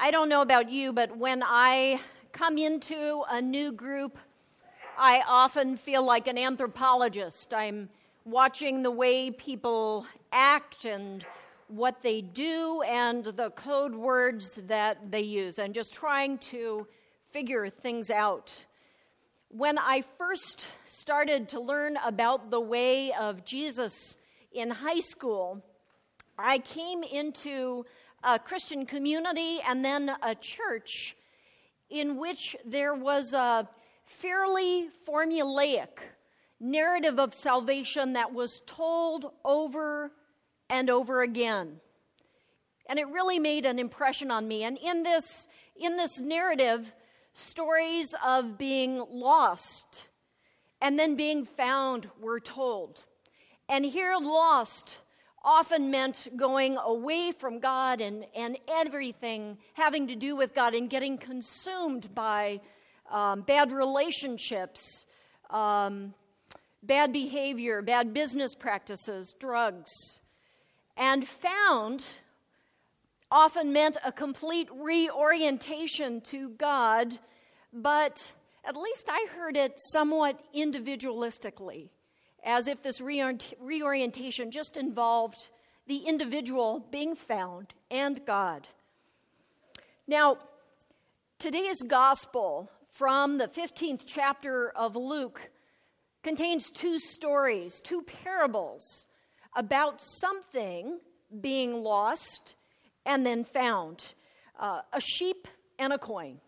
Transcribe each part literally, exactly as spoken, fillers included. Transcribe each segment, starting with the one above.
I don't know about you, but when I come into a new group, I often feel like an anthropologist. I'm watching the way people act and what they do and the code words that they use, and just trying to figure things out. When I first started to learn about the way of Jesus in high school, I came into a Christian community and then a church in which there was a fairly formulaic narrative of salvation that was told over and over again. And it really made an impression on me. And in this, in this narrative, stories of being lost and then being found were told. And here, lost often meant going away from God and, and everything having to do with God and getting consumed by um, bad relationships, um, bad behavior, bad business practices, drugs. And found often meant a complete reorientation to God, but at least I heard it somewhat individualistically, as if this reorientation just involved the individual being found and God. Now, today's gospel from the fifteenth chapter of Luke contains two stories, two parables about something being lost and then found, uh, a sheep and a coin.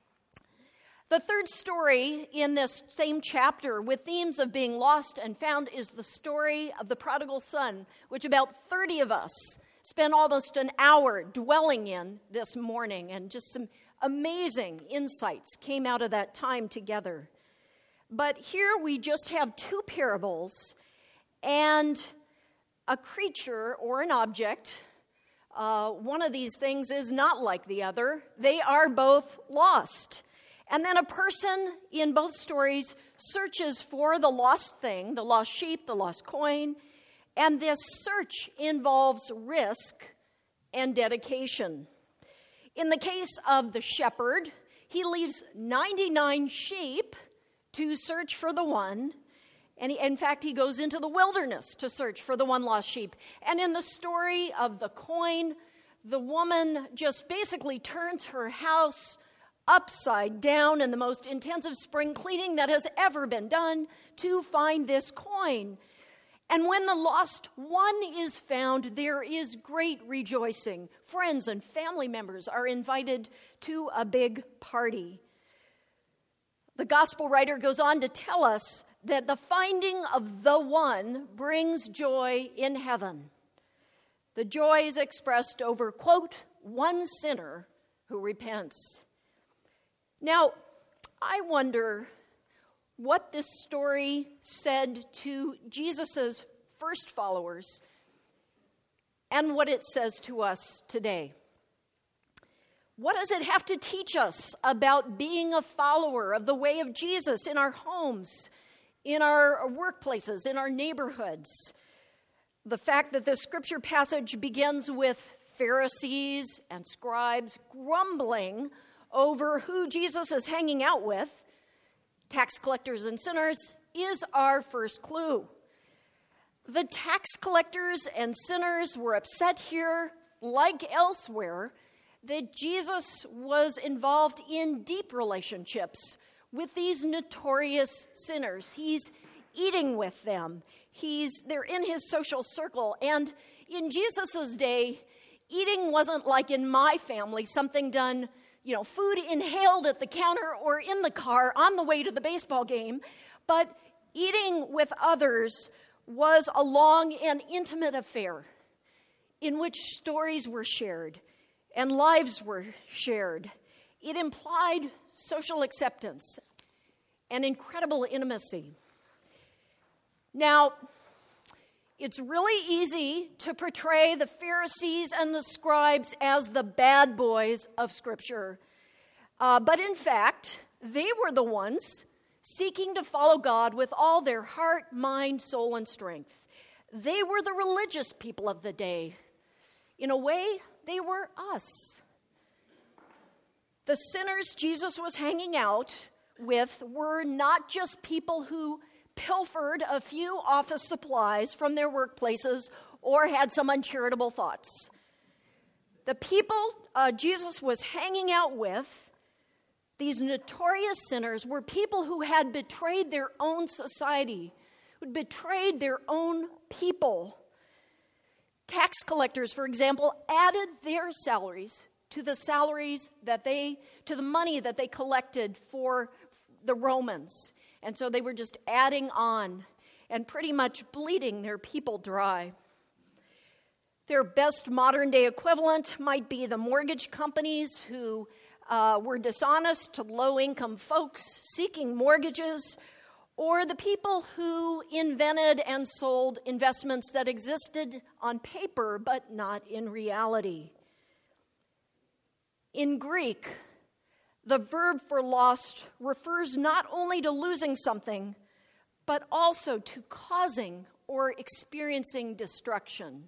The third story in this same chapter with themes of being lost and found is the story of the prodigal son, which about thirty of us spent almost an hour dwelling in this morning, and just some amazing insights came out of that time together. But here we just have two parables and a creature or an object. Uh, one of these things is not like the other. They are both lost. And then a person in both stories searches for the lost thing, the lost sheep, the lost coin, and this search involves risk and dedication. In the case of the shepherd, he leaves ninety-nine sheep to search for the one, and he, in fact, he goes into the wilderness to search for the one lost sheep. And in the story of the coin, the woman just basically turns her house upside down in the most intensive spring cleaning that has ever been done to find this coin. And when the lost one is found, there is great rejoicing. Friends and family members are invited to a big party. The gospel writer goes on to tell us that the finding of the one brings joy in heaven. The joy is expressed over, quote, one sinner who repents. Now, I wonder what this story said to Jesus' first followers and what it says to us today. What does it have to teach us about being a follower of the way of Jesus in our homes, in our workplaces, in our neighborhoods? The fact that the scripture passage begins with Pharisees and scribes grumbling over who Jesus is hanging out with, tax collectors and sinners, is our first clue. The tax collectors and sinners were upset here, like elsewhere, that Jesus was involved in deep relationships with these notorious sinners. He's eating with them. He's they're in his social circle. And in Jesus' day, eating wasn't like in my family, something done, you know, food inhaled at the counter or in the car on the way to the baseball game. But eating with others was a long and intimate affair in which stories were shared and lives were shared. It implied social acceptance and incredible intimacy. Now, it's really easy to portray the Pharisees and the scribes as the bad boys of Scripture. Uh, but in fact, they were the ones seeking to follow God with all their heart, mind, soul, and strength. They were the religious people of the day. In a way, they were us. The sinners Jesus was hanging out with were not just people who pilfered a few office supplies from their workplaces or had some uncharitable thoughts. The people uh, Jesus was hanging out with, these notorious sinners, were people who had betrayed their own society, who betrayed their own people. Tax collectors, for example, added their salaries to the salaries that they, to the money that they collected for the Romans. And so they were just adding on and pretty much bleeding their people dry. Their best modern-day equivalent might be the mortgage companies who uh, were dishonest to low-income folks seeking mortgages, or the people who invented and sold investments that existed on paper but not in reality. In Greek, the verb for lost refers not only to losing something, but also to causing or experiencing destruction.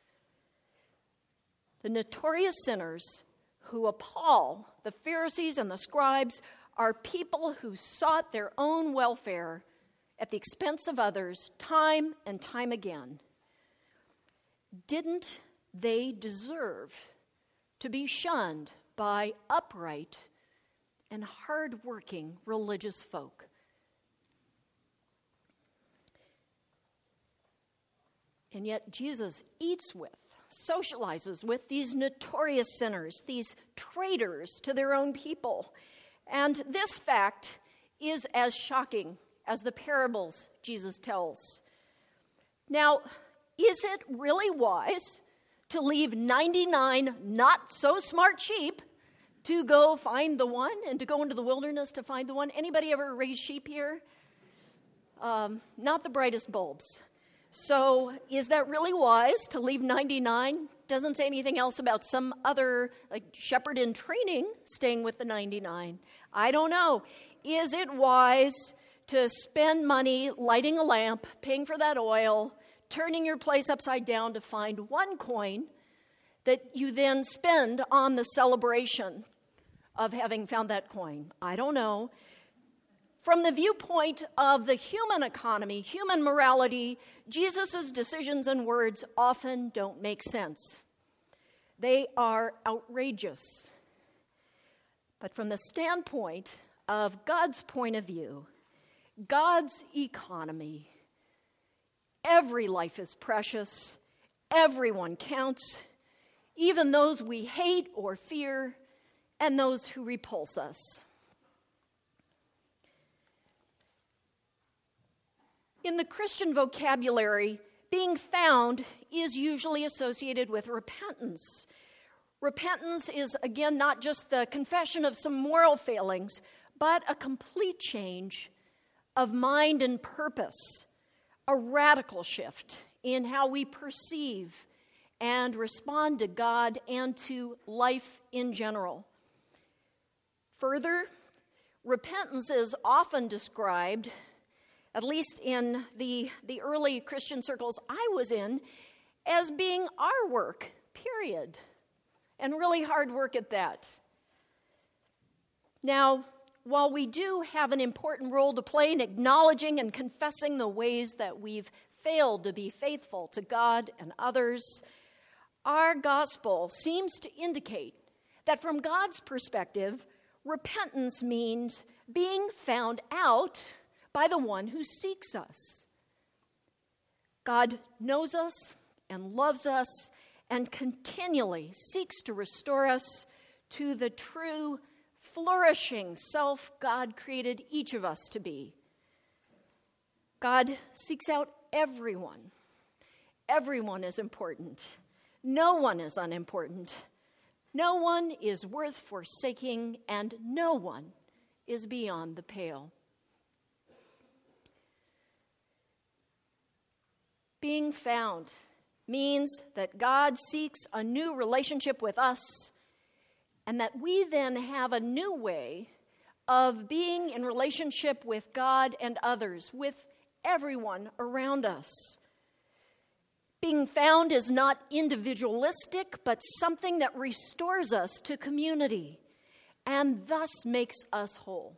The notorious sinners who appall the Pharisees and the scribes are people who sought their own welfare at the expense of others time and time again. Didn't they deserve to be shunned by upright and hard-working religious folk? And yet Jesus eats with, socializes with these notorious sinners, these traitors to their own people. And this fact is as shocking as the parables Jesus tells. Now, is it really wise to leave ninety-nine not-so-smart sheep to go find the one and to go into the wilderness to find the one? Anybody ever raise sheep here? Um, not the brightest bulbs. So is that really wise to leave ninety-nine? Doesn't say anything else about some other like shepherd in training staying with the ninety-nine. I don't know. Is it wise to spend money lighting a lamp, paying for that oil, turning your place upside down to find one coin that you then spend on the celebration of having found that coin? I don't know. From the viewpoint of the human economy, human morality, Jesus' decisions and words often don't make sense. They are outrageous. But from the standpoint of God's point of view, God's economy, every life is precious, everyone counts, even those we hate or fear, and those who repulse us. In the Christian vocabulary, being found is usually associated with repentance. Repentance is, again, not just the confession of some moral failings, but a complete change of mind and purpose, a radical shift in how we perceive and respond to God and to life in general. Further, repentance is often described, at least in the, the early Christian circles I was in, as being our work, period. And really hard work at that. Now, while we do have an important role to play in acknowledging and confessing the ways that we've failed to be faithful to God and others, our gospel seems to indicate that from God's perspective, repentance means being found out by the one who seeks us. God knows us and loves us and continually seeks to restore us to the true, flourishing self God created each of us to be. God seeks out everyone. Everyone is important. No one is unimportant. No one is worth forsaking, and no one is beyond the pale. Being found means that God seeks a new relationship with us, and that we then have a new way of being in relationship with God and others, with everyone around us. Being found is not individualistic, but something that restores us to community and thus makes us whole.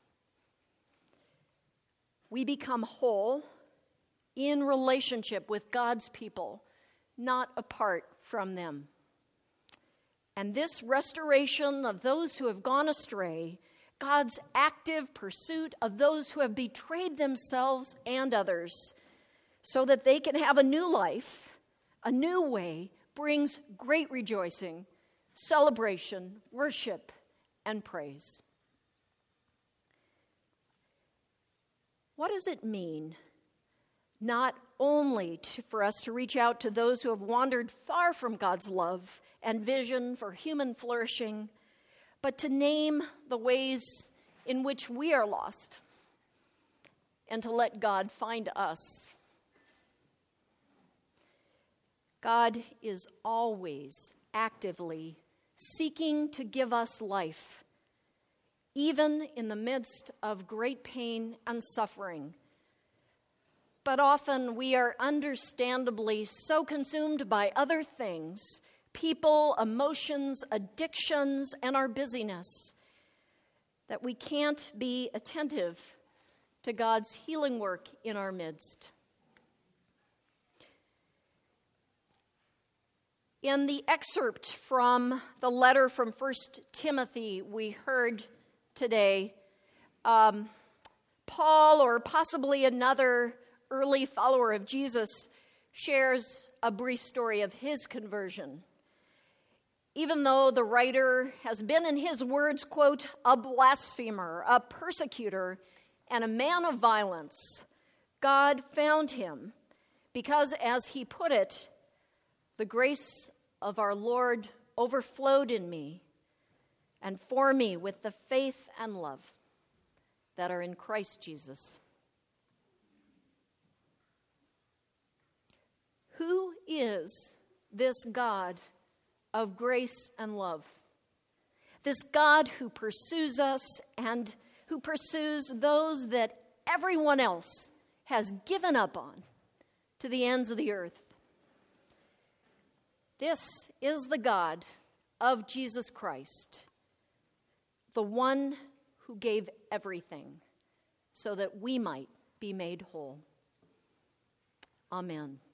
We become whole in relationship with God's people, not apart from them. And this restoration of those who have gone astray, God's active pursuit of those who have betrayed themselves and others, so that they can have a new life, a new way, brings great rejoicing, celebration, worship, and praise. What does it mean not only to, for us to reach out to those who have wandered far from God's love and vision for human flourishing, but to name the ways in which we are lost and to let God find us? God is always actively seeking to give us life, even in the midst of great pain and suffering. But often we are understandably so consumed by other things, people, emotions, addictions, and our busyness, that we can't be attentive to God's healing work in our midst. In the excerpt from the letter from First Timothy we heard today, um, Paul, or possibly another early follower of Jesus, shares a brief story of his conversion. Even though the writer has been, in his words, quote, a blasphemer, a persecutor, and a man of violence, God found him because, as he put it, the grace of our Lord overflowed in me and for me with the faith and love that are in Christ Jesus. Who is this God of grace and love? This God who pursues us and who pursues those that everyone else has given up on to the ends of the earth. This is the God of Jesus Christ, the one who gave everything so that we might be made whole. Amen.